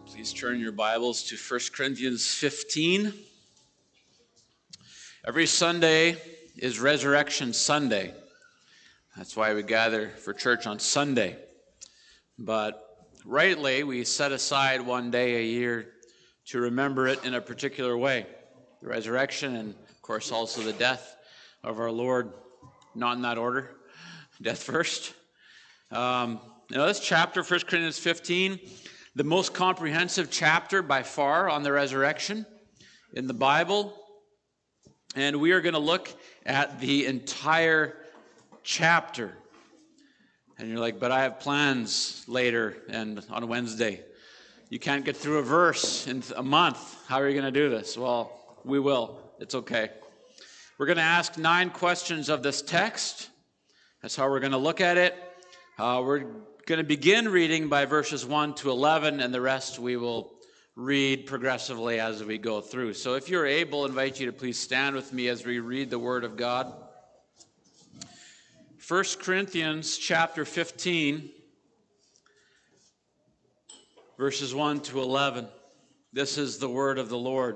Please turn your Bibles to 1 Corinthians 15. Every Sunday is Resurrection Sunday. That's why we gather for church on Sunday. But rightly, we set aside one day a year to remember it in a particular way. The resurrection and, of course, also the death of our Lord. Not in that order. Death first. This chapter, 1 Corinthians 15, the most comprehensive chapter by far on the resurrection in the Bible. And we are going to look at the entire chapter. And you're like, but I have plans later and on Wednesday. You can't get through a verse in a month. How are you going to do this? Well, we will. It's okay. We're going to ask 9 questions of this text. That's how we're going to look at it. We're going to begin reading by verses 1 to 11, and the rest we will read progressively as we go through. So if you're able, I invite you to please stand with me as we read the Word of God. 1 Corinthians chapter 15, verses 1 to 11. This is the Word of the Lord.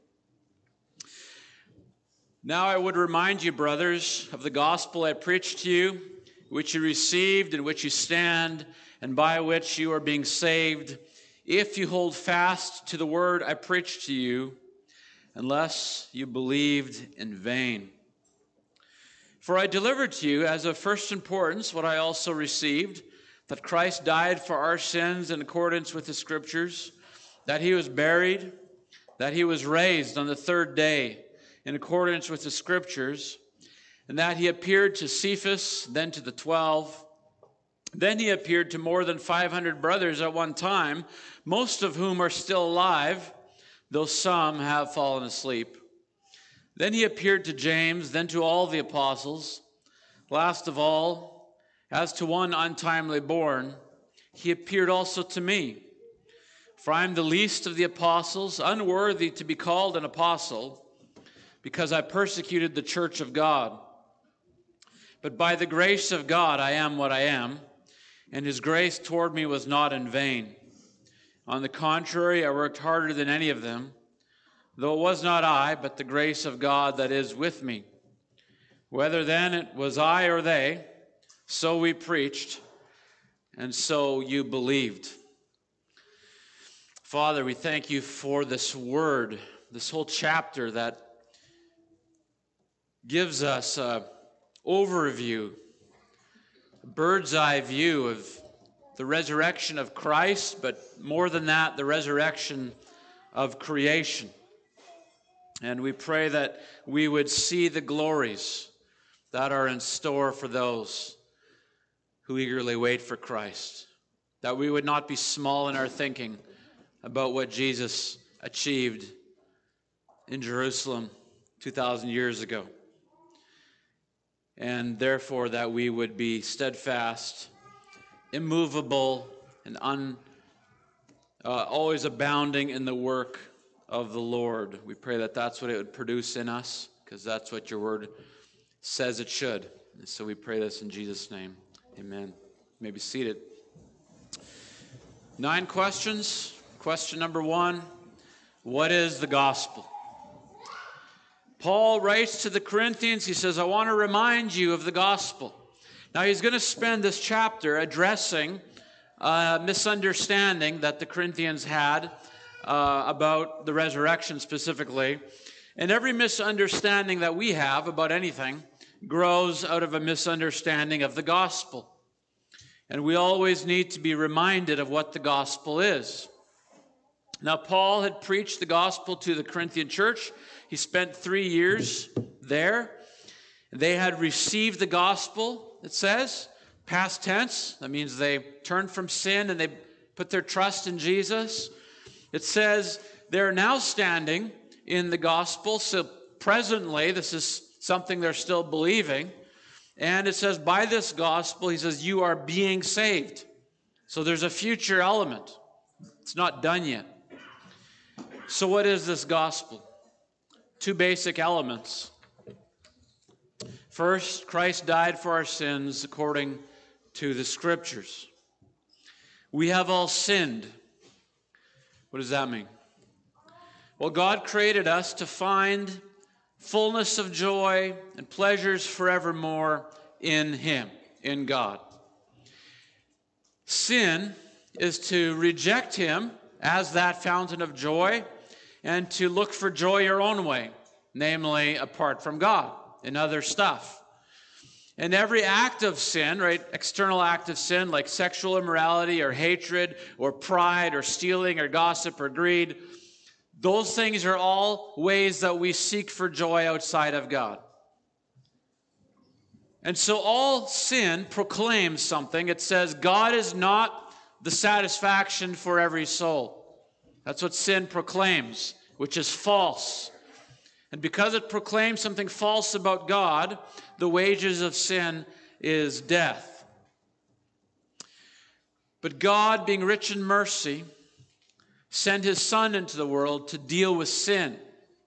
Now I would remind you, brothers, of the gospel I preached to you, which you received, in which you stand, and by which you are being saved, if you hold fast to the word I preached to you, unless you believed in vain. For I delivered to you as of first importance what I also received, that Christ died for our sins in accordance with the Scriptures, that he was buried, that he was raised on the third day in accordance with the Scriptures, and that he appeared to Cephas, then to the 12. Then he appeared to more than 500 brothers at one time, most of whom are still alive, though some have fallen asleep. Then he appeared to James, then to all the apostles. Last of all, as to one untimely born, he appeared also to me. For I am the least of the apostles, unworthy to be called an apostle, because I persecuted the church of God. But by the grace of God I am what I am, and his grace toward me was not in vain. On the contrary, I worked harder than any of them, though it was not I, but the grace of God that is with me. Whether then it was I or they, so we preached, and so you believed. Father, we thank you for this word, this whole chapter that gives us a overview, a bird's eye view of the resurrection of Christ, but more than that, the resurrection of creation. And we pray that we would see the glories that are in store for those who eagerly wait for Christ. That we would not be small in our thinking about what Jesus achieved in Jerusalem 2,000 years ago. And therefore that we would be steadfast, immovable, and always abounding in the work of the Lord. We pray that that's what it would produce in us, because that's what your word says it should. And so we pray this in Jesus' name. Amen. You may be seated. 9 questions. Question number 1, what is the gospel? Paul writes to the Corinthians, he says, I want to remind you of the gospel. Now he's going to spend this chapter addressing a misunderstanding that the Corinthians had about the resurrection specifically. And every misunderstanding that we have about anything grows out of a misunderstanding of the gospel. And we always need to be reminded of what the gospel is. Now, Paul had preached the gospel to the Corinthian church. He spent 3 years there. They had received the gospel, it says, past tense. That means they turned from sin and they put their trust in Jesus. It says they're now standing in the gospel. So presently, this is something they're still believing. And it says, by this gospel, he says, you are being saved. So there's a future element. It's not done yet. So what is this gospel? 2 basic elements. First, Christ died for our sins according to the Scriptures. We have all sinned. What does that mean? Well, God created us to find fullness of joy and pleasures forevermore in Him, in God. Sin is to reject Him as that fountain of joy and to look for joy your own way, namely apart from God, in other stuff. And every act of sin, right, external act of sin like sexual immorality or hatred or pride or stealing or gossip or greed, those things are all ways that we seek for joy outside of God. And so all sin proclaims something. It says God is not the satisfaction for every soul. That's what sin proclaims, which is false. And because it proclaims something false about God, the wages of sin is death. But God, being rich in mercy, sent His Son into the world to deal with sin.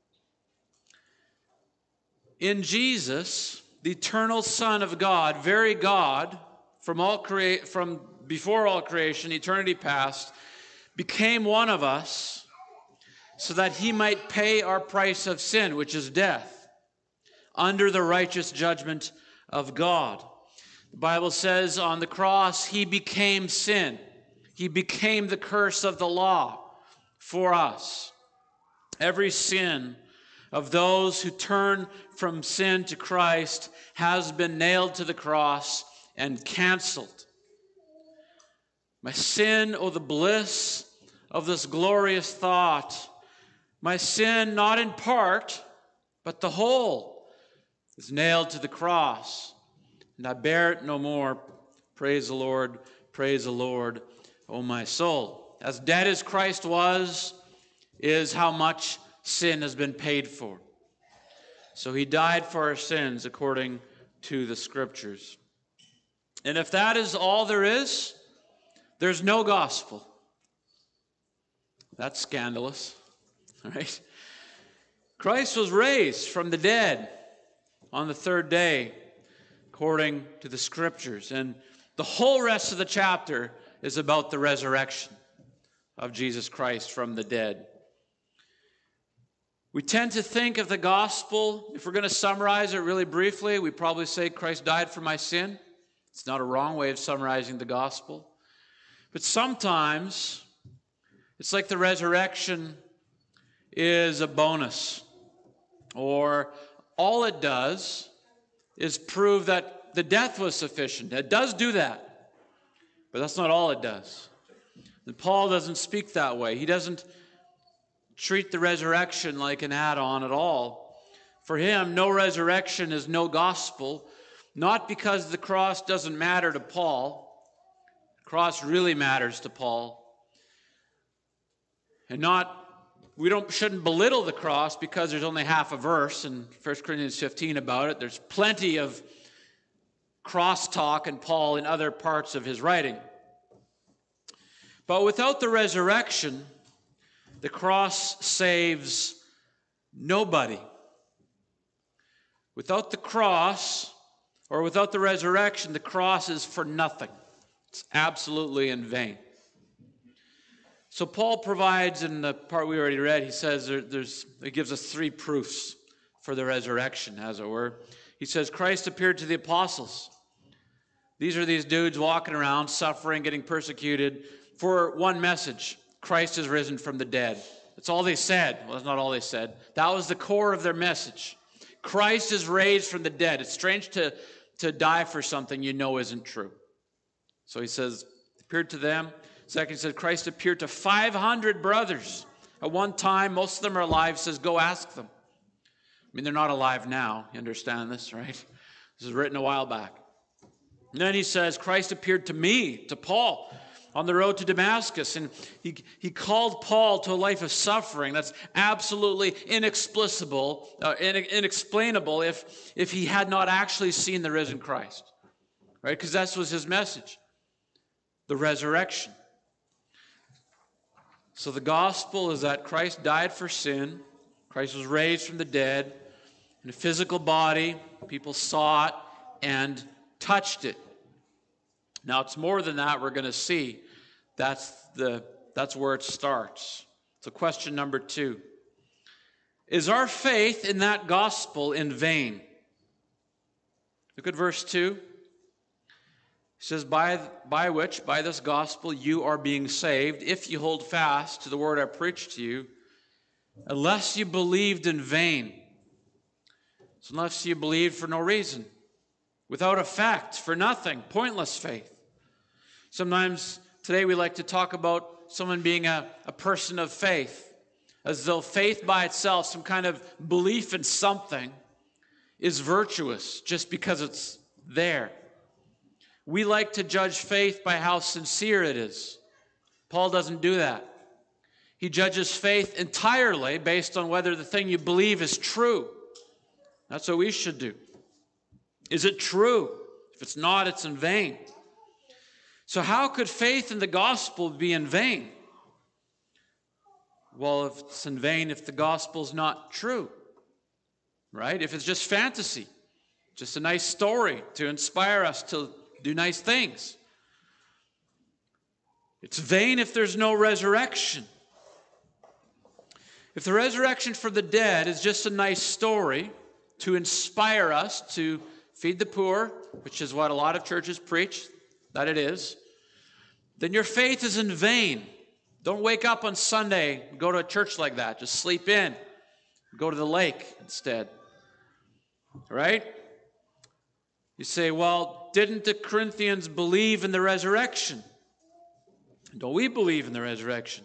In Jesus, the eternal Son of God, very God, from before all creation, eternity past, became one of us so that He might pay our price of sin, which is death, under the righteous judgment of God. The Bible says on the cross, He became sin. He became the curse of the law for us. Every sin of those who turn from sin to Christ has been nailed to the cross and canceled. My sin, oh, the bliss of this glorious thought. My sin, not in part, but the whole, is nailed to the cross, and I bear it no more. Praise the Lord, O my soul. As dead as Christ was, is how much sin has been paid for. So He died for our sins according to the Scriptures. And if that is all there is, there's no gospel. That's scandalous, right? Christ was raised from the dead on the third day, according to the Scriptures. And the whole rest of the chapter is about the resurrection of Jesus Christ from the dead. We tend to think of the gospel, if we're going to summarize it really briefly, we probably say Christ died for my sin. It's not a wrong way of summarizing the gospel. But sometimes it's like the resurrection is a bonus, or all it does is prove that the death was sufficient. It does do that, but that's not all it does. And Paul doesn't speak that way. He doesn't treat the resurrection like an add-on at all. For him, no resurrection is no gospel, not because the cross doesn't matter to Paul. The cross really matters to Paul. And we shouldn't belittle the cross because there's only half a verse in 1 Corinthians 15 about it. There's plenty of crosstalk in Paul in other parts of his writing. But without the resurrection, the cross saves nobody. Without the cross, or without the resurrection, the cross is for nothing. It's absolutely in vain. So Paul provides, in the part we already read, he says he gives us 3 proofs for the resurrection, as it were. He says, Christ appeared to the apostles. These are these dudes walking around, suffering, getting persecuted, for one message: Christ is risen from the dead. That's all they said. Well, that's not all they said. That was the core of their message. Christ is raised from the dead. It's strange to die for something you know isn't true. So he says, appeared to them. Second, he said, Christ appeared to 500 brothers. At one time, most of them are alive. He says, go ask them. I mean, they're not alive now. You understand this, right? This is written a while back. And then he says, Christ appeared to me, to Paul, on the road to Damascus, and he called Paul to a life of suffering. That's absolutely inexplicable if he had not actually seen the risen Christ, right? Because that was his message, the resurrection. So the gospel is that Christ died for sin. Christ was raised from the dead in a physical body. People saw it and touched it. Now, it's more than that, we're going to see. That's where it starts. So question number 2. Is our faith in that gospel in vain? Look at verse 2. It says, by this gospel you are being saved, if you hold fast to the word I preached to you, unless you believed in vain. So unless you believed for no reason, without effect, for nothing, pointless faith. Sometimes today we like to talk about someone being a person of faith, as though faith by itself, some kind of belief in something, is virtuous just because it's there. We like to judge faith by how sincere it is. Paul doesn't do that. He judges faith entirely based on whether the thing you believe is true. That's what we should do. Is it true? If it's not, it's in vain. So how could faith in the gospel be in vain? Well, if it's in vain, if the gospel's not true, right? If it's just fantasy, just a nice story to inspire us to do nice things. It's vain if there's no resurrection. If the resurrection for the dead is just a nice story to inspire us to feed the poor, which is what a lot of churches preach, that it is, then your faith is in vain. Don't wake up on Sunday and go to a church like that. Just sleep in. Go to the lake instead. Right? You say, well, didn't the Corinthians believe in the resurrection? Don't we believe in the resurrection?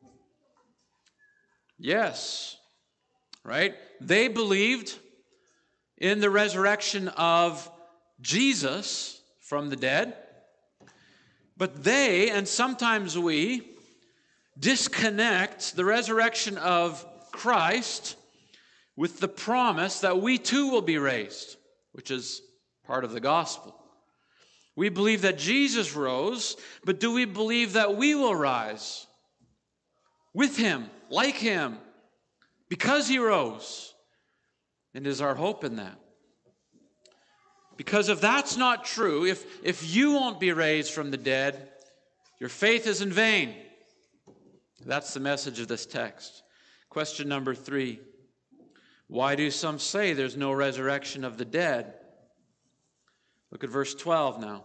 Yes. Right? They believed in the resurrection of Jesus from the dead. But they, and sometimes we, disconnect the resurrection of Christ with the promise that we too will be raised, which is part of the gospel. We believe that Jesus rose, but do we believe that we will rise with him, like him, because he rose? And is our hope in that? Because if that's not true, if you won't be raised from the dead, your faith is in vain. That's the message of this text. Question number 3. Why do some say there's no resurrection of the dead? Look at verse 12 now.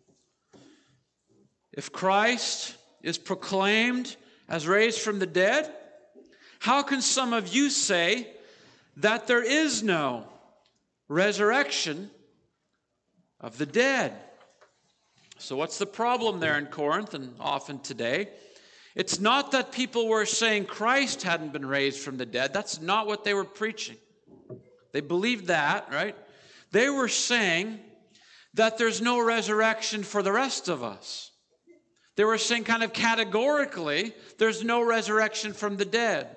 If Christ is proclaimed as raised from the dead, how can some of you say that there is no resurrection of the dead? So what's the problem there in Corinth and often today? It's not that people were saying Christ hadn't been raised from the dead. That's not what they were preaching. They believed that, right? They were saying that there's no resurrection for the rest of us. They were saying kind of categorically, there's no resurrection from the dead.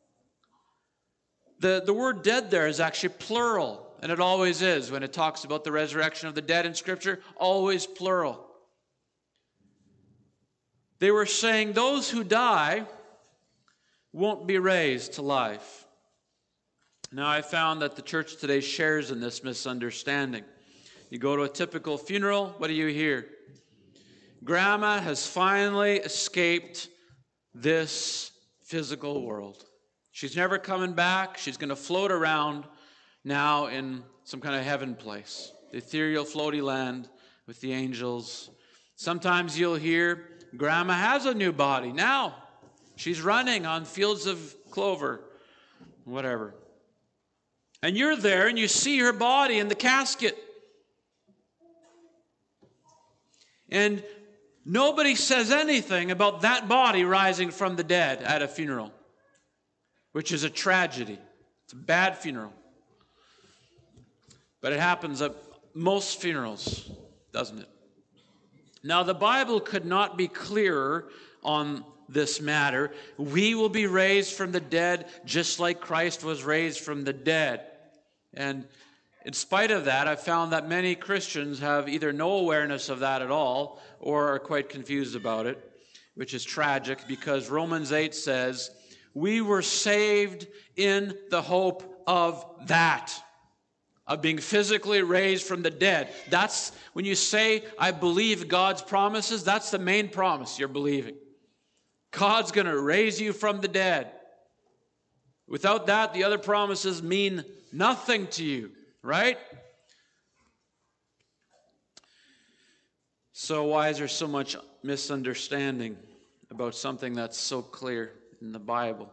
The word dead there is actually plural, and it always is when it talks about the resurrection of the dead in Scripture, always plural. They were saying those who die won't be raised to life. Now, I found that the church today shares in this misunderstanding. You go to a typical funeral, what do you hear? Grandma has finally escaped this physical world. She's never coming back. She's going to float around now in some kind of heaven place, the ethereal floaty land with the angels. Sometimes you'll hear, Grandma has a new body now. She's running on fields of clover, whatever. And you're there and you see her body in the casket. And nobody says anything about that body rising from the dead at a funeral, which is a tragedy. It's a bad funeral. But it happens at most funerals, doesn't it? Now, the Bible could not be clearer on this matter. We will be raised from the dead just like Christ was raised from the dead. And in spite of that, I've found that many Christians have either no awareness of that at all or are quite confused about it, which is tragic because Romans 8 says, we were saved in the hope of that, of being physically raised from the dead. That's when you say, I believe God's promises, that's the main promise you're believing. God's going to raise you from the dead. Without that, the other promises mean nothing to you, right? So why is there so much misunderstanding about something that's so clear in the Bible?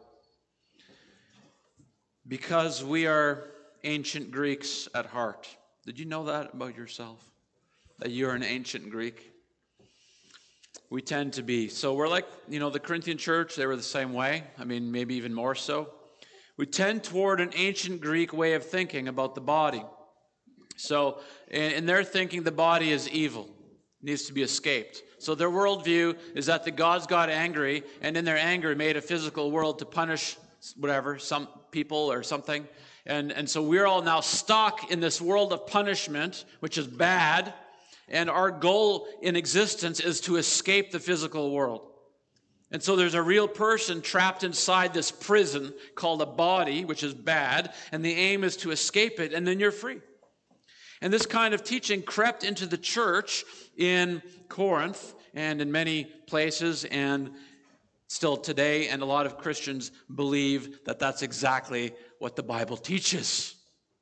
Because we are ancient Greeks at heart. Did you know that about yourself? That you're an ancient Greek? We tend to be. So we're like, the Corinthian church, they were the same way. I mean, maybe even more so. We tend toward an ancient Greek way of thinking about the body. So in their thinking, the body is evil. Needs to be escaped. So their worldview is that the gods got angry, and in their anger made a physical world to punish whatever, some people or something. And so we're all now stuck in this world of punishment, which is bad, and our goal in existence is to escape the physical world. And so there's a real person trapped inside this prison called a body, which is bad, and the aim is to escape it, and then you're free. And this kind of teaching crept into the church in Corinth and in many places, and still today, and a lot of Christians believe that that's exactly what the Bible teaches.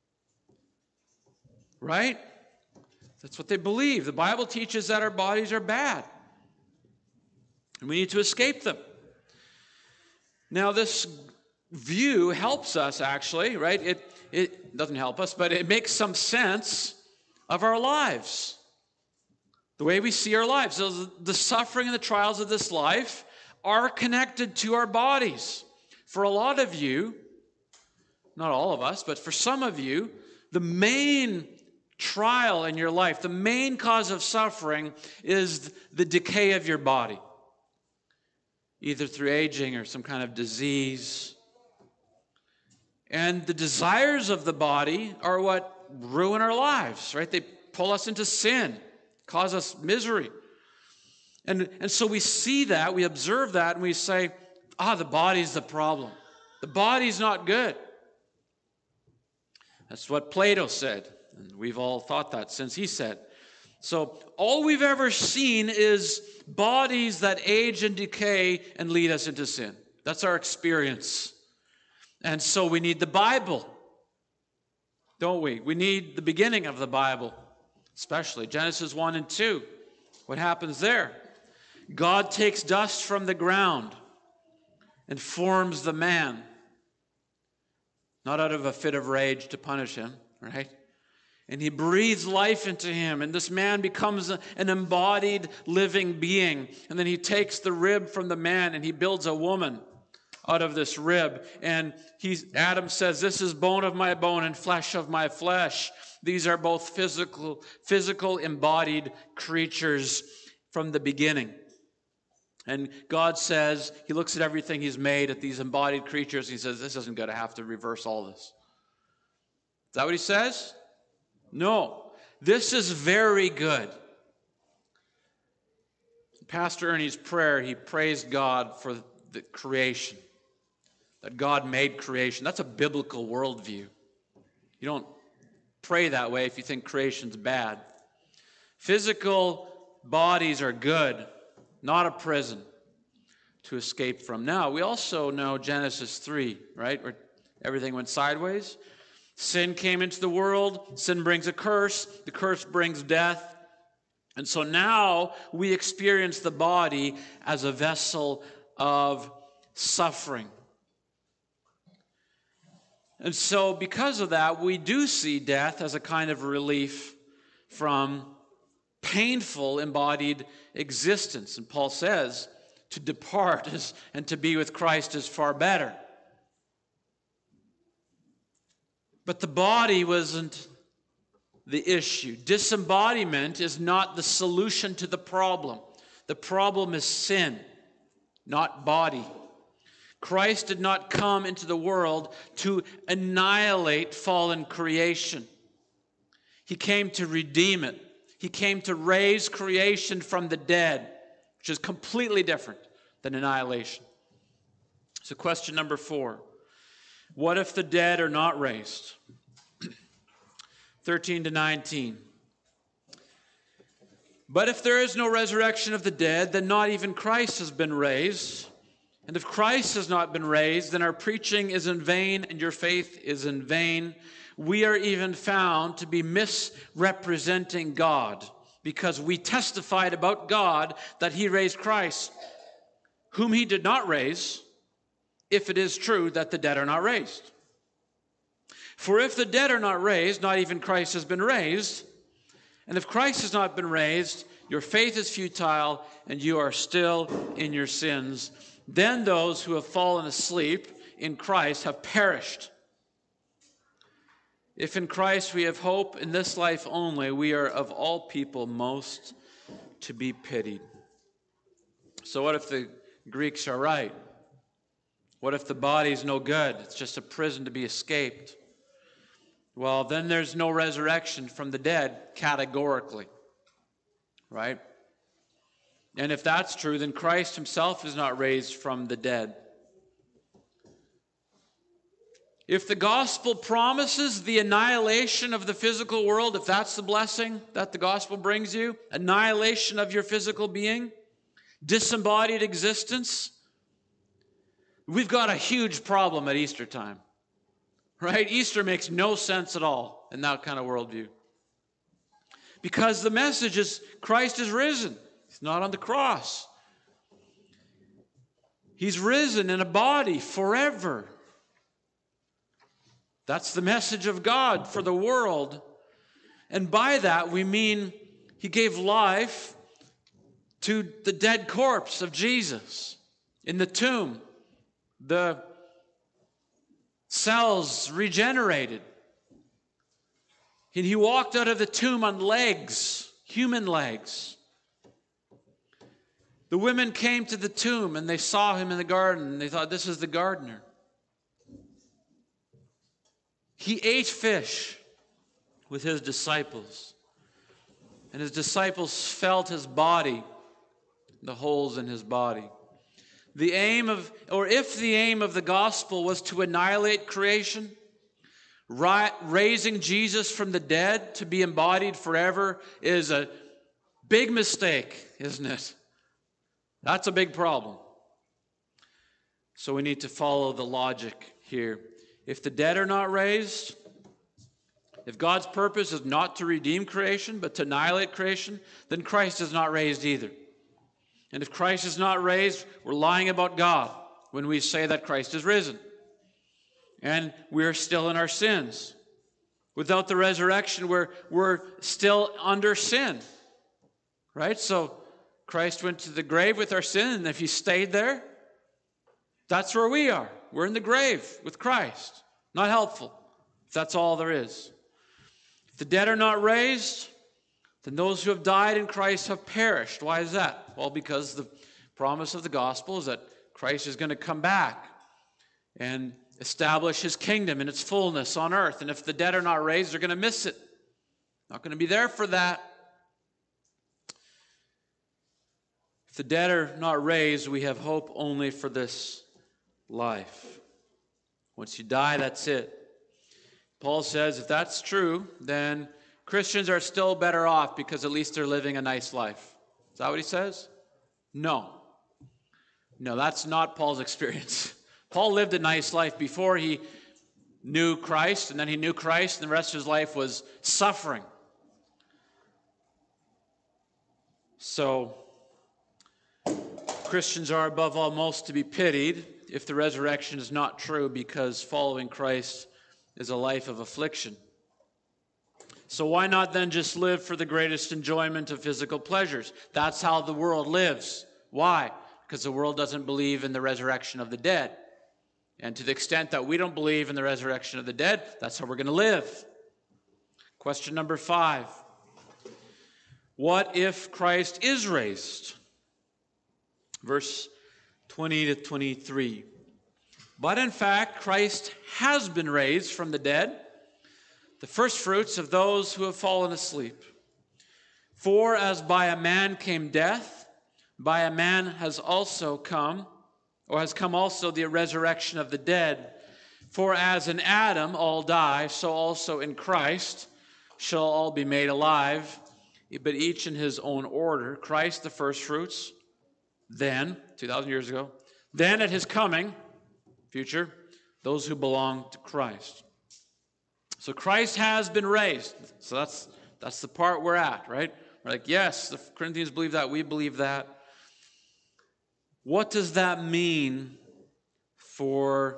Right? That's what they believe. The Bible teaches that our bodies are bad, and we need to escape them. Now, this view helps us, actually, right? It doesn't help us, but it makes some sense of our lives. The way we see our lives. So the suffering and the trials of this life are connected to our bodies. For a lot of you, not all of us, but for some of you, the main trial in your life, the main cause of suffering is the decay of your body. Either through aging or some kind of disease. And the desires of the body are what ruin our lives, right? They pull us into sin, cause us misery. And so we see that, we observe that, and we say, the body's the problem. The body's not good. That's what Plato said, and we've all thought that since he said. So all we've ever seen is bodies that age and decay and lead us into sin. That's our experience. And so we need the Bible, don't we? We need the beginning of the Bible, especially Genesis 1 and 2. What happens there? God takes dust from the ground and forms the man, not out of a fit of rage to punish him, right? And he breathes life into him, and this man becomes an embodied living being. And then he takes the rib from the man and he builds a woman out of this rib. And Adam says, "This is bone of my bone and flesh of my flesh." These are both physical embodied creatures from the beginning. And God says, he looks at everything he's made, at these embodied creatures, he says, this isn't going to have to reverse all this. Is that what he says? No. This is very good. Pastor Ernie's prayer, he praised God for the creation. That God made creation. That's a biblical worldview. You don't pray that way if you think creation's bad. Physical bodies are good, not a prison to escape from. Now, we also know Genesis 3, right? Where everything went sideways. Sin came into the world. Sin brings a curse. The curse brings death. And so now we experience the body as a vessel of suffering. And so because of that, we do see death as a kind of relief from painful embodied existence. And Paul says, to depart and to be with Christ is far better. But the body wasn't the issue. Disembodiment is not the solution to the problem. The problem is sin, not body. Christ did not come into the world to annihilate fallen creation. He came to redeem it. He came to raise creation from the dead, which is completely different than annihilation. So question number 4. What if the dead are not raised? 13 to 19. But if there is no resurrection of the dead, then not even Christ has been raised. And if Christ has not been raised, then our preaching is in vain and your faith is in vain. We are even found to be misrepresenting God, because we testified about God that he raised Christ, whom he did not raise, if it is true that the dead are not raised. For if the dead are not raised, not even Christ has been raised. And if Christ has not been raised, your faith is futile and you are still in your sins. Then those who have fallen asleep in Christ have perished. If in Christ we have hope in this life only, we are of all people most to be pitied. So what if the Greeks are right? What if the body's no good? It's just a prison to be escaped. Well, then there's no resurrection from the dead categorically, right? And if that's true, then Christ himself is not raised from the dead. If the gospel promises the annihilation of the physical world, if that's the blessing that the gospel brings you, annihilation of your physical being, disembodied existence, we've got a huge problem at Easter time, right? Easter makes no sense at all in that kind of worldview. Because the message is Christ is risen. He's not on the cross. He's risen in a body forever. That's the message of God for the world. And by that we mean he gave life to the dead corpse of Jesus in the tomb. The cells regenerated. And he walked out of the tomb on legs, human legs. The women came to the tomb and they saw him in the garden and they thought, this is the gardener. He ate fish with his disciples. And his disciples felt his body, the holes in his body. If the aim of the gospel was to annihilate creation, raising Jesus from the dead to be embodied forever is a big mistake, isn't it? That's a big problem. So we need to follow the logic here. If the dead are not raised, if God's purpose is not to redeem creation, but to annihilate creation, then Christ is not raised either. And if Christ is not raised, we're lying about God when we say that Christ is risen. And we're still in our sins. Without the resurrection, we're still under sin. Right? So Christ went to the grave with our sin, and if he stayed there, that's where we are. We're in the grave with Christ. Not helpful, if that's all there is. If the dead are not raised, then those who have died in Christ have perished. Why is that? Well, because the promise of the gospel is that Christ is going to come back and establish his kingdom in its fullness on earth. And if the dead are not raised, they're going to miss it. Not going to be there for that. If the dead are not raised, we have hope only for this life. Once you die, that's it. Paul says if that's true, then Christians are still better off because at least they're living a nice life. Is that what he says? No. No, that's not Paul's experience. Paul lived a nice life before he knew Christ, and then he knew Christ, and the rest of his life was suffering. So, Christians are above all most to be pitied if the resurrection is not true, because following Christ is a life of affliction. So why not then just live for the greatest enjoyment of physical pleasures? That's how the world lives. Why? Because the world doesn't believe in the resurrection of the dead. And to the extent that we don't believe in the resurrection of the dead, that's how we're going to live. Question number 5. What if Christ is raised? Verse 20 to 23. But in fact, Christ has been raised from the dead, the first fruits of those who have fallen asleep. For as by a man came death, by a man has come also the resurrection of the dead. For as in Adam all die, so also in Christ shall all be made alive, but each in his own order. Christ the first fruits, then, 2,000 years ago, Then at his coming, future, those who belong to Christ. So Christ has been raised. So that's the part we're at, right? We're like, yes, the Corinthians believe that. We believe that. What does that mean for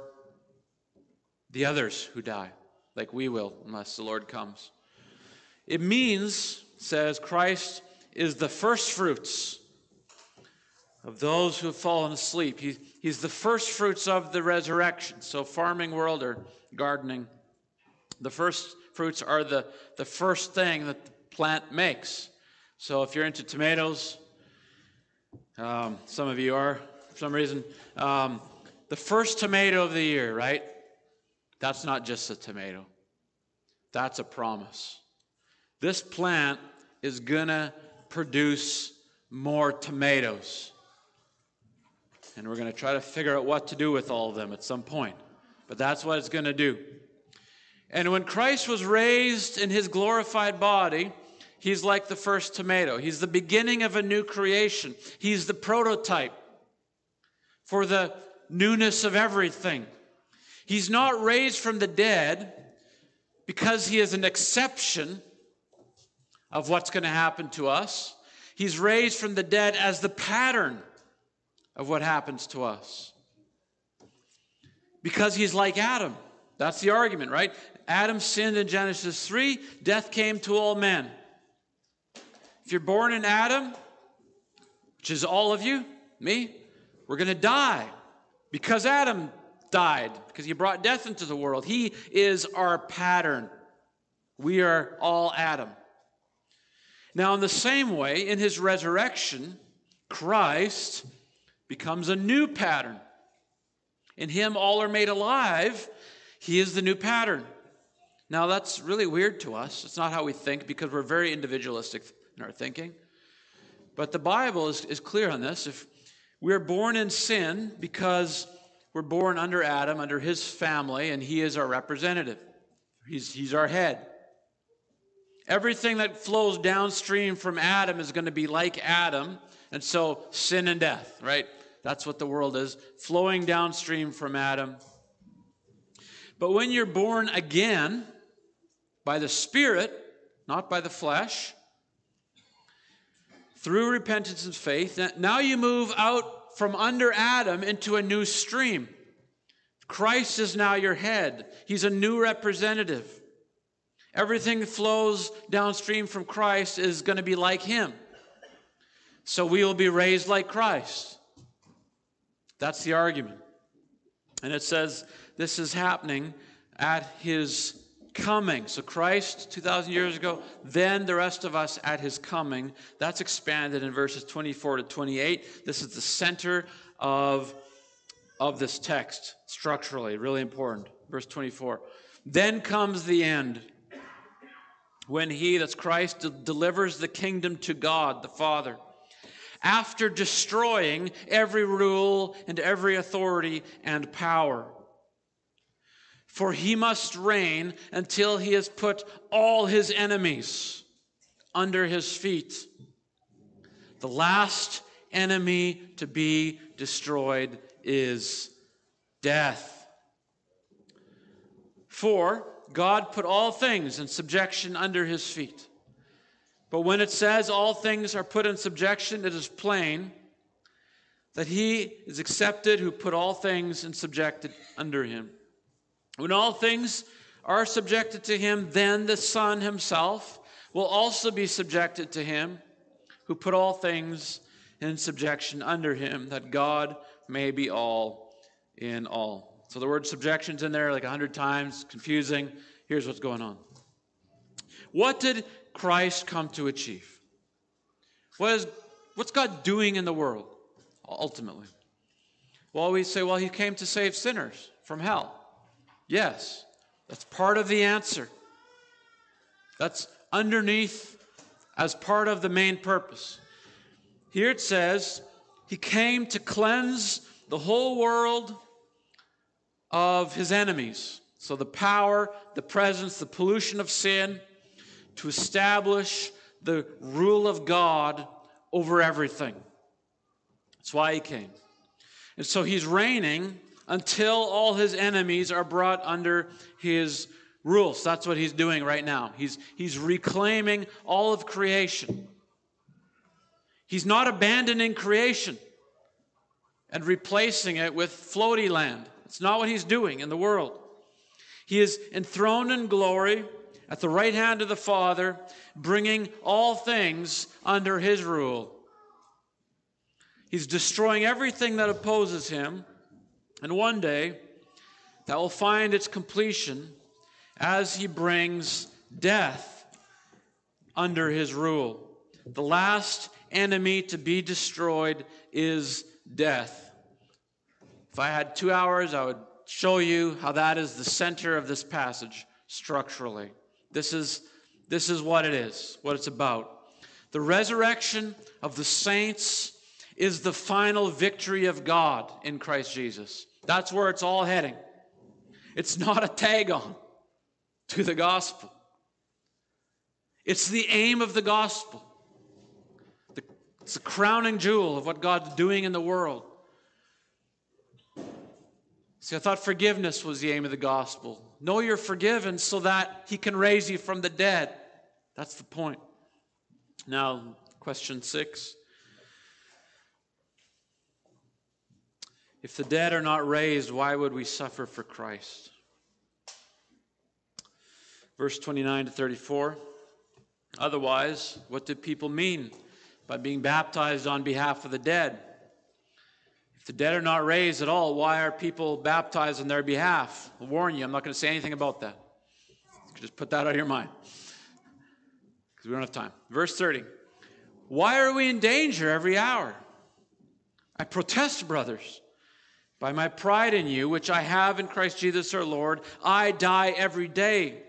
the others who die, like we will, unless the Lord comes? It means, says, Christ is the first fruits of those who have fallen asleep. He's the first fruits of the resurrection. So farming world or gardening, the first fruits are the first thing that the plant makes. So if you're into tomatoes, some of you are, for some reason, the first tomato of the year, right? That's not just a tomato. That's a promise. This plant is going to produce more tomatoes. And we're going to try to figure out what to do with all of them at some point. But that's what it's going to do. And when Christ was raised in his glorified body, he's like the first tomato. He's the beginning of a new creation. He's the prototype for the newness of everything. He's not raised from the dead because he is an exception of what's going to happen to us. He's raised from the dead as the pattern of what happens to us. Because he's like Adam. That's the argument, right? Adam sinned in Genesis 3. Death came to all men. If you're born in Adam, which is all of you, me, we're going to die. Because Adam died. Because he brought death into the world. He is our pattern. We are all Adam. Now, in the same way, in his resurrection, Christ becomes a new pattern. In him, all are made alive. He is the new pattern. Now, that's really weird to us. It's not how we think because we're very individualistic in our thinking. But the Bible is clear on this. If we're born in sin because we're born under Adam, under his family, and he is our representative. He's our head. Everything that flows downstream from Adam is going to be like Adam, and so sin and death, right? That's what the world is, flowing downstream from Adam. But when you're born again by the Spirit, not by the flesh, through repentance and faith, now you move out from under Adam into a new stream. Christ is now your head. He's a new representative. Everything that flows downstream from Christ is going to be like him. So we will be raised like Christ. That's the argument. And it says this is happening at his coming. So Christ, 2,000 years ago, then the rest of us at his coming. That's expanded in verses 24 to 28. This is the center of this text, structurally, really important. Verse 24. Then comes the end, when he, that's Christ, delivers the kingdom to God, the Father, after destroying every rule and every authority and power. For he must reign until he has put all his enemies under his feet. The last enemy to be destroyed is death. For God put all things in subjection under his feet. But when it says all things are put in subjection, it is plain that he is accepted who put all things in subjected under him. When all things are subjected to him, then the Son himself will also be subjected to him who put all things in subjection under him, that God may be all in all. So the word subjection's in there like 100 times, confusing. Here's what's going on. What did Christ come to achieve? What's God doing in the world, ultimately? Well, we say, well, he came to save sinners from hell. Yes, that's part of the answer. That's underneath as part of the main purpose. Here it says, he came to cleanse the whole world of his enemies. So the power, the presence, the pollution of sin, to establish the rule of God over everything. That's why he came. And so he's reigning until all his enemies are brought under his rule. So that's what he's doing right now. He's reclaiming all of creation. He's not abandoning creation and replacing it with floaty land. It's not what he's doing in the world. He is enthroned in glory at the right hand of the Father, bringing all things under his rule. He's destroying everything that opposes him, and one day that will find its completion as he brings death under his rule. The last enemy to be destroyed is death. If I had 2 hours, I would show you how that is the center of this passage structurally. This is what it is, what it's about. The resurrection of the saints is the final victory of God in Christ Jesus. That's where it's all heading. It's not a tag-on to the gospel. It's the aim of the gospel. It's the crowning jewel of what God's doing in the world. See, I thought forgiveness was the aim of the gospel. No, you're forgiven so that he can raise you from the dead. That's the point. Now, question 6. If the dead are not raised, why would we suffer for Christ? Verse 29 to 34. Otherwise, what do people mean by being baptized on behalf of the dead? If the dead are not raised at all, why are people baptized on their behalf? I'll warn you, I'm not going to say anything about that. Just put that out of your mind, because we don't have time. Verse 30. Why are we in danger every hour? I protest, brothers, by my pride in you, which I have in Christ Jesus our Lord, I die every day.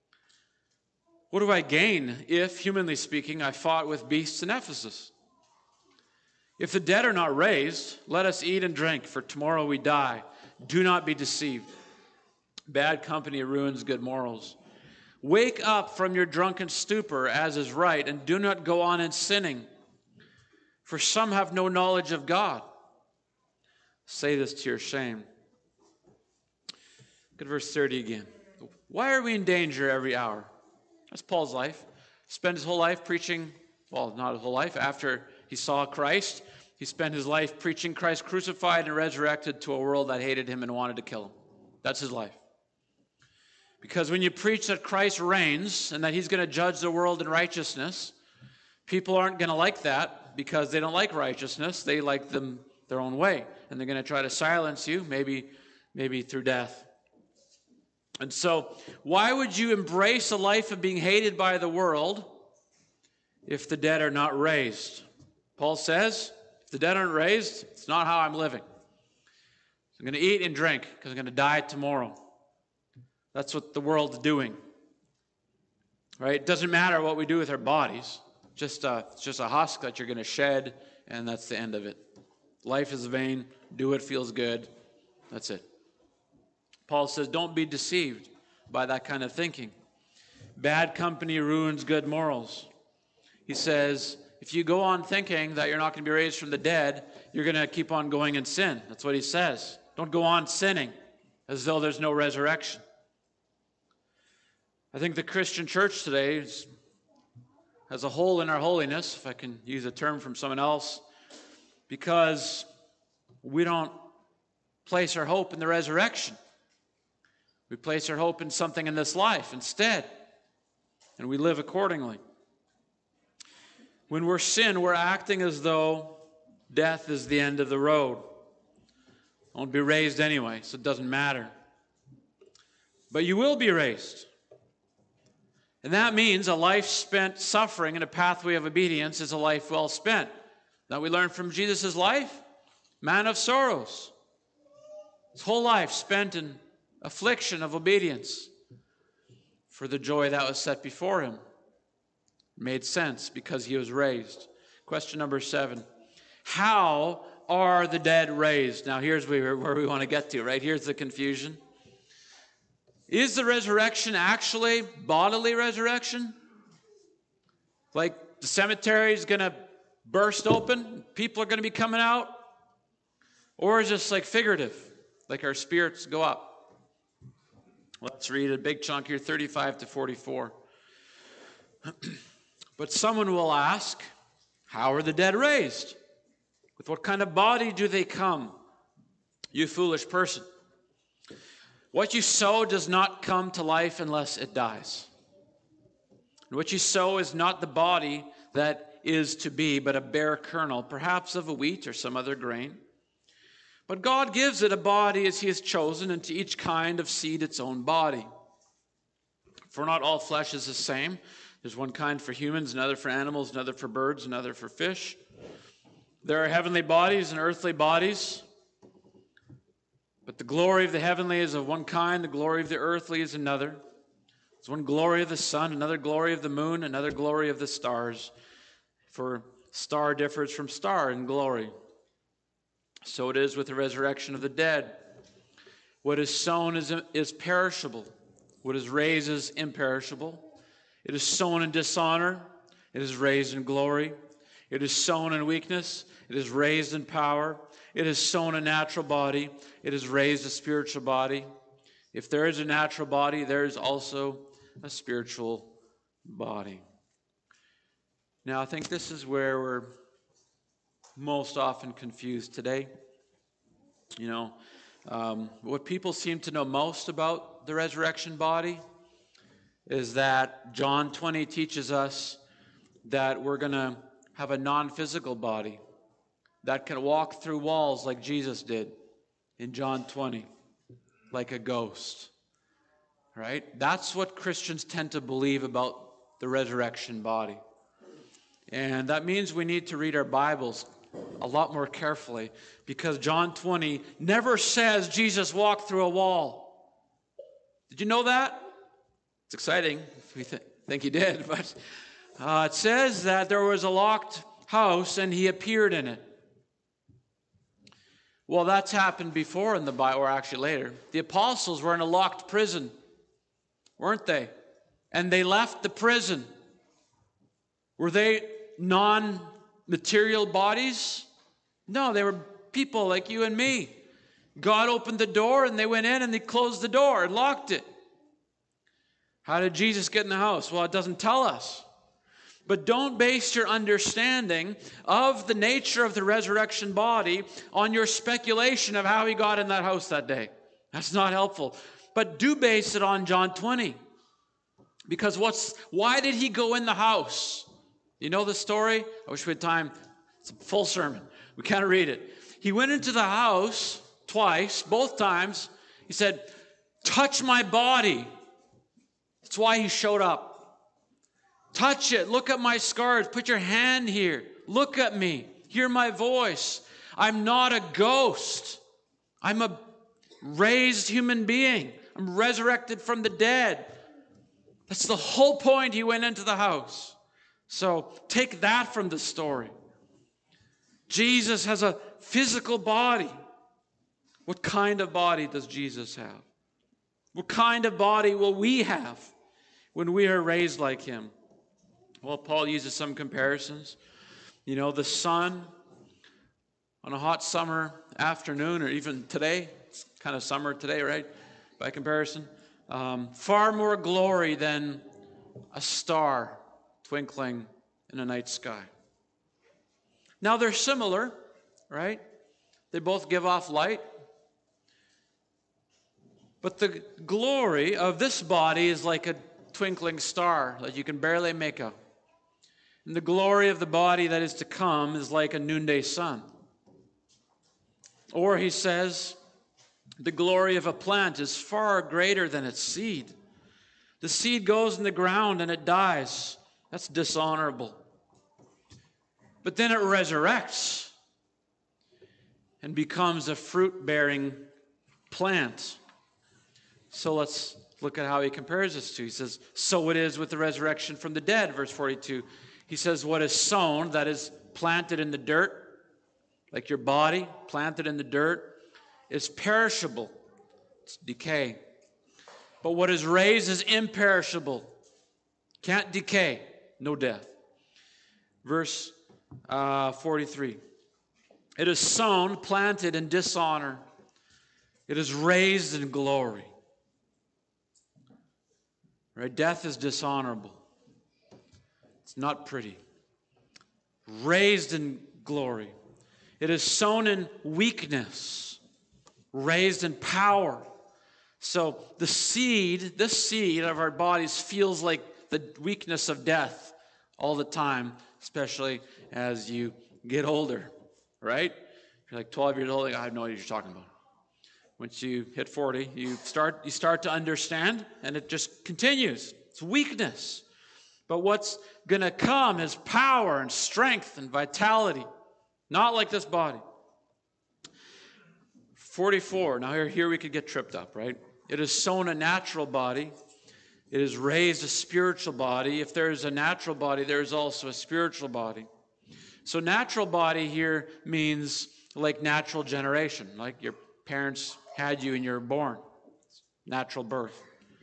What do I gain if, humanly speaking, I fought with beasts in Ephesus? If the dead are not raised, let us eat and drink, for tomorrow we die. Do not be deceived. Bad company ruins good morals. Wake up from your drunken stupor, as is right, and do not go on in sinning, for some have no knowledge of God. Say this to your shame. Look at verse 30 again. Why are we in danger every hour? That's Paul's life. He spent his whole life preaching, well, not his whole life. After he saw Christ, he spent his life preaching Christ crucified and resurrected to a world that hated him and wanted to kill him. That's his life. Because when you preach that Christ reigns and that he's going to judge the world in righteousness, people aren't going to like that because they don't like righteousness. They like them their own way. And they're going to try to silence you, maybe through death. And so, why would you embrace a life of being hated by the world if the dead are not raised? Paul says, if the dead aren't raised, it's not how I'm living. So I'm going to eat and drink because I'm going to die tomorrow. That's what the world's doing. Right? It doesn't matter what we do with our bodies. It's just a husk that you're going to shed, and that's the end of it. Life is vain. Do what feels good. That's it. Paul says, don't be deceived by that kind of thinking. Bad company ruins good morals. He says, if you go on thinking that you're not going to be raised from the dead, you're going to keep on going in sin. That's what he says. Don't go on sinning as though there's no resurrection. I think the Christian church today has a hole in our holiness, if I can use a term from someone else, because we don't place our hope in the resurrection. We place our hope in something in this life instead, and we live accordingly. When we're sin, we're acting as though death is the end of the road. I won't be raised anyway, so it doesn't matter. But you will be raised. And that means a life spent suffering in a pathway of obedience is a life well spent. That we learn from Jesus' life, man of sorrows. His whole life spent in affliction of obedience for the joy that was set before him. It made sense because he was raised. Question number 7. How are the dead raised? Now here's where we want to get to, right? Here's the confusion. Is the resurrection actually bodily resurrection? Like the cemetery is going to burst open, people are going to be coming out? Or is this like figurative, like our spirits go up? Let's read a big chunk here, 35 to 44. But someone will ask, how are the dead raised? With what kind of body do they come? You foolish person. What you sow does not come to life unless it dies. And what you sow is not the body that is to be, but a bare kernel, perhaps of a wheat or some other grain. But God gives it a body as he has chosen, and to each kind of seed its own body. For not all flesh is the same. There's one kind for humans, another for animals, another for birds, another for fish. There are heavenly bodies and earthly bodies. But the glory of the heavenly is of one kind, the glory of the earthly is another. There's one glory of the sun, another glory of the moon, another glory of the stars. For star differs from star in glory. So it is with the resurrection of the dead. What is sown is perishable. What is raised is imperishable. It is sown in dishonor. It is raised in glory. It is sown in weakness. It is raised in power. It is sown a natural body. It is raised a spiritual body. If there is a natural body, there is also a spiritual body. Now, I think this is where we're most often confused today. You know, what people seem to know most about the resurrection body is that John 20 teaches us that we're going to have a non-physical body that can walk through walls like Jesus did in John 20, like a ghost. Right? That's what Christians tend to believe about the resurrection body. And that means we need to read our Bibles a lot more carefully, because John 20 never says Jesus walked through a wall. Did you know that? It's exciting if we think he did, but it says that there was a locked house and he appeared in it. Well, that's happened before in the Bible, or actually later. The apostles were in a locked prison, weren't they? And they left the prison. Were they non-material bodies? No, they were people like you and me. God opened the door and they went in and they closed the door and locked it. How did Jesus get in the house? Well, it doesn't tell us. But don't base your understanding of the nature of the resurrection body on your speculation of how he got in that house that day. That's not helpful. But do base it on John 20. Because why did he go in the house? You know the story? I wish we had time. It's a full sermon. We can't read it. He went into the house twice, both times. He said, touch my body. That's why he showed up. Touch it. Look at my scars. Put your hand here. Look at me. Hear my voice. I'm not a ghost. I'm a raised human being. I'm resurrected from the dead. That's the whole point he went into the house. So take that from the story. Jesus has a physical body. What kind of body does Jesus have? What kind of body will we have when we are raised like him? Well, Paul uses some comparisons. You know, the sun on a hot summer afternoon, or even today, it's kind of summer today, right? By comparison. Far more glory than a star twinkling in a night sky. Now they're similar, right? They both give off light. But the glory of this body is like a twinkling star that you can barely make out. And the glory of the body that is to come is like a noonday sun. Or he says, the glory of a plant is far greater than its seed. The seed goes in the ground and it dies. That's dishonorable. But then it resurrects and becomes a fruit-bearing plant. So let's look at how he compares this to. He says, so it is with the resurrection from the dead, verse 42. He says, what is sown, that is planted in the dirt, like your body planted in the dirt, is perishable. It's decay. But what is raised is imperishable. Can't decay. No death. Verse 43. It is sown, planted in dishonor. It is raised in glory. Right? Death is dishonorable. It's not pretty. Raised in glory. It is sown in weakness, raised in power. So this seed of our bodies feels like the weakness of death all the time, especially as you get older, right? If you're like 12 years old, I have no idea what you're talking about. Once you hit 40, you start to understand, and it just continues. It's weakness. But what's going to come is power and strength and vitality, not like this body. 44. Now here we could get tripped up, right? It is sown a natural body. It is raised a spiritual body. If there is a natural body, there is also a spiritual body. So natural body here means like natural generation, like your parents had you and you were born. Natural birth.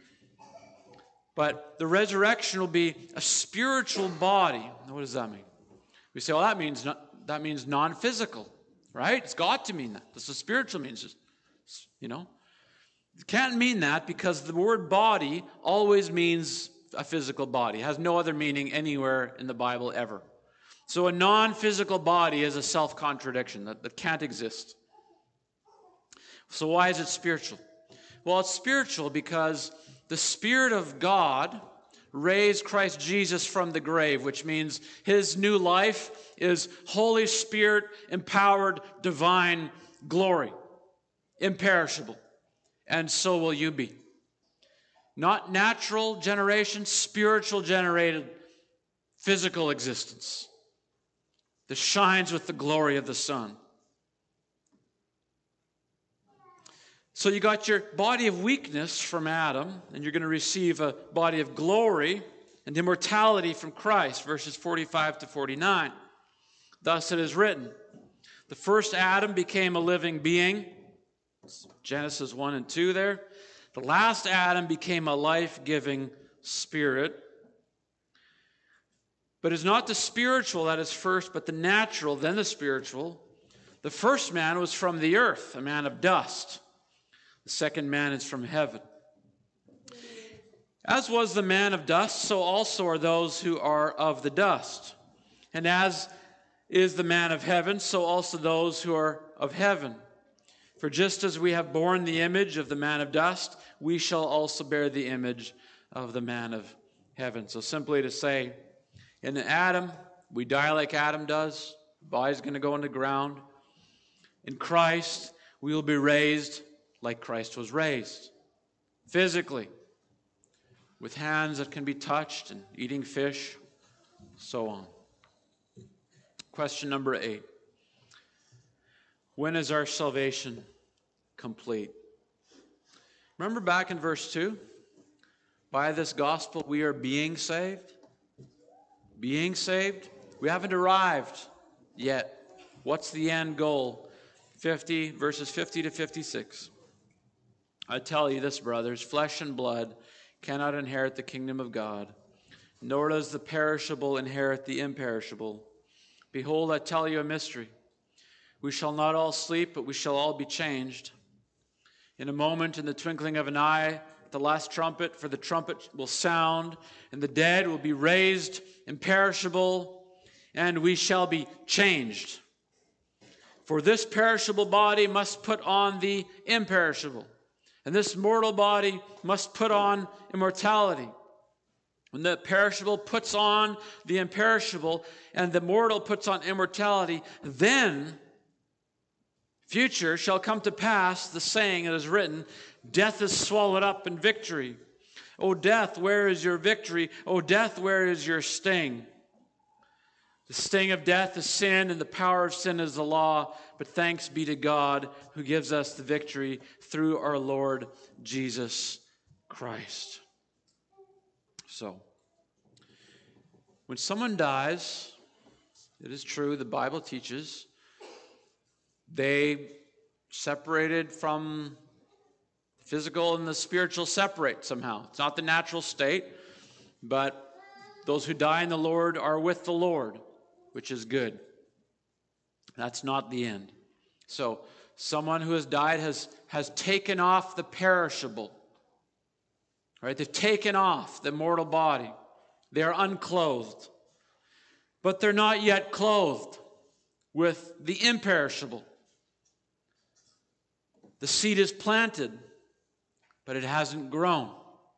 But the resurrection will be a spiritual body. What does that mean? We say, well, that means non-physical, right? It's got to mean that. That's what spiritual means, you know. It can't mean that because the word body always means a physical body. It has no other meaning anywhere in the Bible ever. So a non-physical body is a self-contradiction that can't exist. So why is it spiritual? Well, it's spiritual because the Spirit of God raised Christ Jesus from the grave, which means his new life is Holy Spirit empowered divine glory, imperishable. And so will you be. Not natural generation, spiritual generated physical existence that shines with the glory of the sun. So you got your body of weakness from Adam, and you're going to receive a body of glory and immortality from Christ, verses 45 to 49. Thus it is written, the first Adam became a living being. Genesis 1 and 2 there. The last Adam became a life-giving spirit. But it's not the spiritual that is first, but the natural, then the spiritual. The first man was from the earth, a man of dust. The second man is from heaven. As was the man of dust, so also are those who are of the dust. And as is the man of heaven, so also those who are of heaven. For just as we have borne the image of the man of dust, we shall also bear the image of the man of heaven. So simply to say, in Adam, we die like Adam does. The body's going to go in the ground. In Christ, we will be raised like Christ was raised, physically, with hands that can be touched and eating fish, so on. Question number 8. When is our salvation complete? Remember back in verse 2? By this gospel we are being saved. Being saved? We haven't arrived yet. What's the end goal? Verses 50 to 56. I tell you this, brothers, flesh and blood cannot inherit the kingdom of God, nor does the perishable inherit the imperishable. Behold, I tell you a mystery. We shall not all sleep, but we shall all be changed. In a moment, in the twinkling of an eye, the last trumpet, for the trumpet will sound, and the dead will be raised imperishable, and we shall be changed. For this perishable body must put on the imperishable, and this mortal body must put on immortality. When the perishable puts on the imperishable, and the mortal puts on immortality, then future shall come to pass the saying that is written, death is swallowed up in victory. O death, where is your victory? O death, where is your sting? The sting of death is sin, and the power of sin is the law. But thanks be to God who gives us the victory through our Lord Jesus Christ. So, when someone dies, it is true, the Bible teaches, they separated from the physical and the spiritual separate somehow. It's not the natural state, but those who die in the Lord are with the Lord, which is good. That's not the end. So someone who has died has taken off the perishable. Right? They've taken off the mortal body. They are unclothed. But they're not yet clothed with the imperishable. The seed is planted, but it hasn't grown.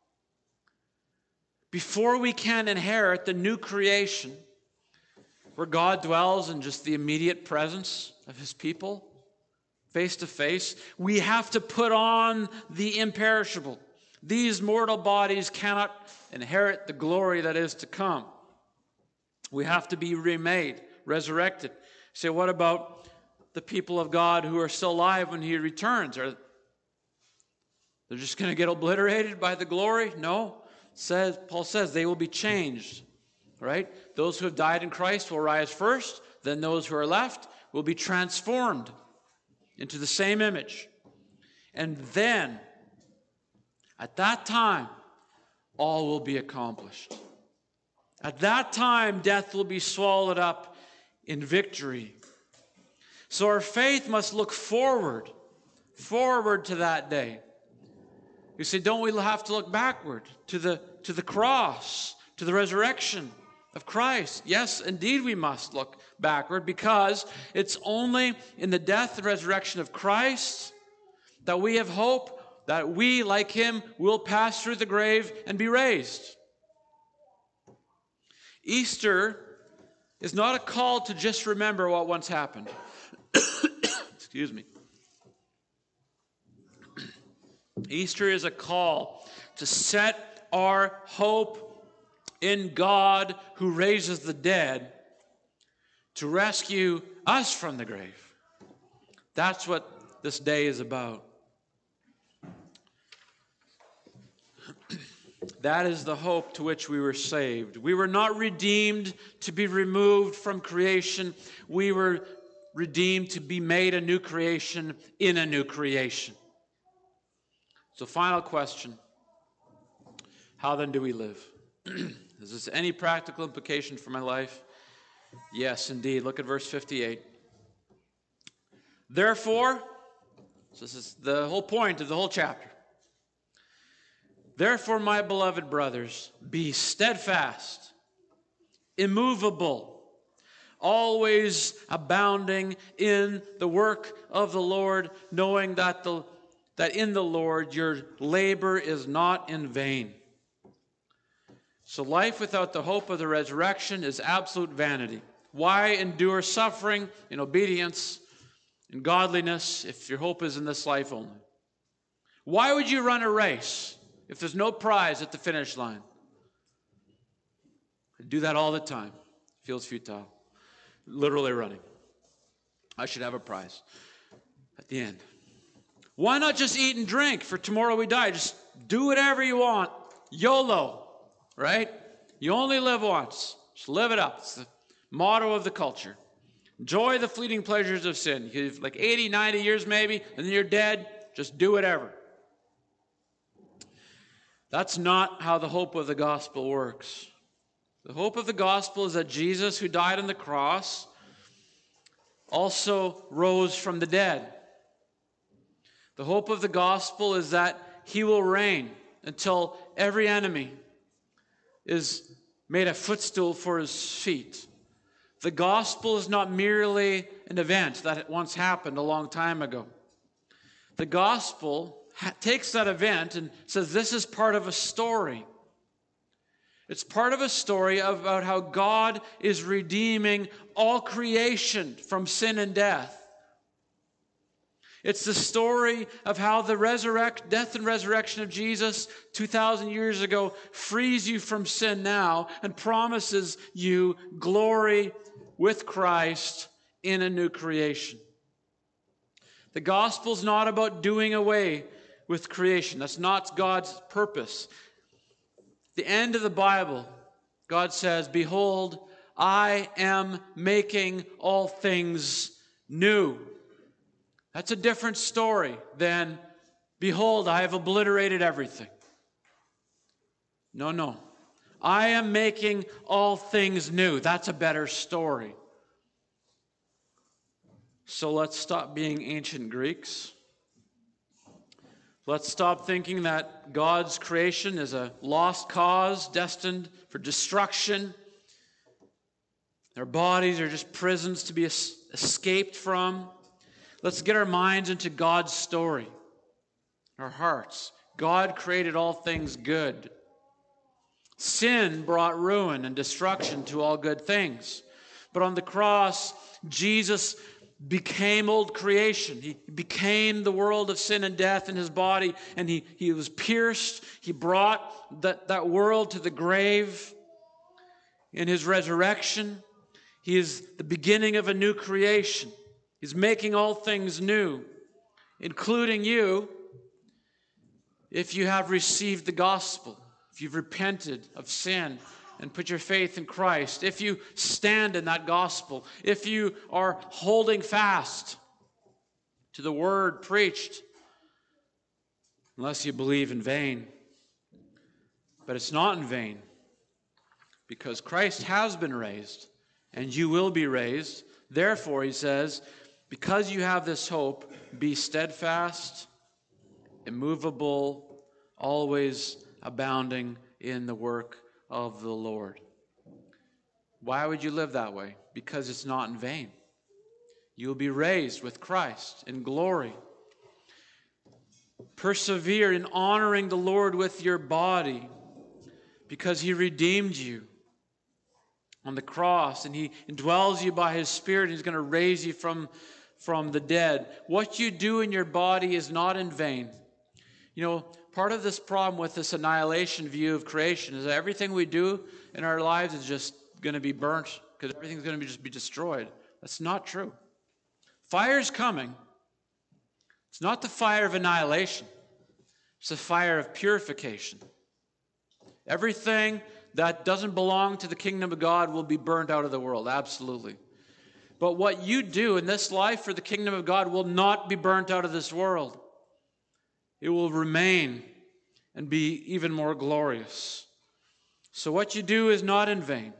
Before we can inherit the new creation, where God dwells in just the immediate presence of his people, face to face, we have to put on the imperishable. These mortal bodies cannot inherit the glory that is to come. We have to be remade, resurrected. So what about the people of God who are still alive when he returns? They're just going to get obliterated by the glory? No. Paul says they will be changed. Right? Those who have died in Christ will rise first. Then those who are left will be transformed into the same image. And then, at that time, all will be accomplished. At that time, death will be swallowed up in victory. So our faith must look forward to that day. You say, don't we have to look backward to the cross, to the resurrection of Christ? Yes, indeed we must look backward, because it's only in the death and resurrection of Christ that we have hope that we, like him, will pass through the grave and be raised. Easter is not a call to just remember what once happened. Excuse me. Easter is a call to set our hope in God who raises the dead to rescue us from the grave. That's what this day is about. That is the hope to which we were saved. We were not redeemed to be removed from creation. We were redeemed to be made a new creation in a new creation. So, final question. How then do we live? Is this any practical implication for my life? Yes, indeed. Look at verse 58. Therefore, so this is the whole point of the whole chapter. Therefore, my beloved brothers, be steadfast, immovable, always abounding in the work of the Lord, knowing that in the Lord your labor is not in vain. So life without the hope of the resurrection is absolute vanity. Why endure suffering in obedience, in godliness, if your hope is in this life only? Why would you run a race if there's no prize at the finish line? I do that all the time. Feels futile. Literally running. I should have a prize at the end. Why not just eat and drink for tomorrow we die? Just do whatever you want. YOLO, right? You only live once. Just live it up. It's the motto of the culture. Enjoy the fleeting pleasures of sin. You have like 80, 90 years maybe, and then you're dead. Just do whatever. That's not how the hope of the gospel works. The hope of the gospel is that Jesus, who died on the cross, also rose from the dead. The hope of the gospel is that he will reign until every enemy is made a footstool for his feet. The gospel is not merely an event that once happened a long time ago. The gospel takes that event and says this is part of a story. It's part of a story about how God is redeeming all creation from sin and death. It's the story of how the death and resurrection of Jesus 2,000 years ago frees you from sin now and promises you glory with Christ in a new creation. The gospel's not about doing away with creation. That's not God's purpose. The end of the Bible, God says, "Behold, I am making all things new." That's a different story than, "Behold, I have obliterated everything." No. I am making all things new. That's a better story. So let's stop being ancient Greeks. Let's stop thinking that God's creation is a lost cause destined for destruction. Our bodies are just prisons to be escaped from. Let's get our minds into God's story, our hearts. God created all things good. Sin brought ruin and destruction to all good things. But on the cross, Jesus became old creation. He became the world of sin and death in his body, and he was pierced. He brought that world to the grave. In his resurrection, he is the beginning of a new creation. He's making all things new, including you, if you have received the gospel, if you've repented of sin and put your faith in Christ, if you stand in that gospel, if you are holding fast to the word preached, unless you believe in vain. But it's not in vain, because Christ has been raised, and you will be raised. Therefore, he says, because you have this hope, be steadfast, immovable, always abounding in the work of the Lord. Why would you live that way? Because it's not in vain. You'll be raised with Christ in glory. Persevere in honoring the Lord with your body, because he redeemed you on the cross, and he indwells you by his Spirit, and he's going to raise you from the dead. What you do in your body is not in vain. You know, part of this problem with this annihilation view of creation is that everything we do in our lives is just going to be burnt, because everything's going to just be destroyed. That's not true. Fire's coming. It's not the fire of annihilation. It's the fire of purification. Everything that doesn't belong to the kingdom of God will be burnt out of the world, absolutely. But what you do in this life for the kingdom of God will not be burnt out of this world. It will remain and be even more glorious. So what you do is not in vain.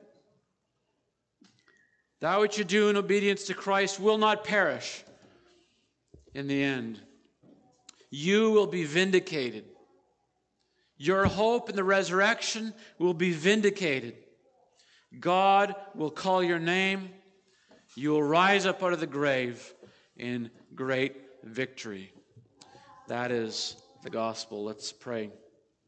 That which you do in obedience to Christ will not perish in the end. You will be vindicated. Your hope in the resurrection will be vindicated. God will call your name. You will rise up out of the grave in great victory. That is the gospel. Let's pray.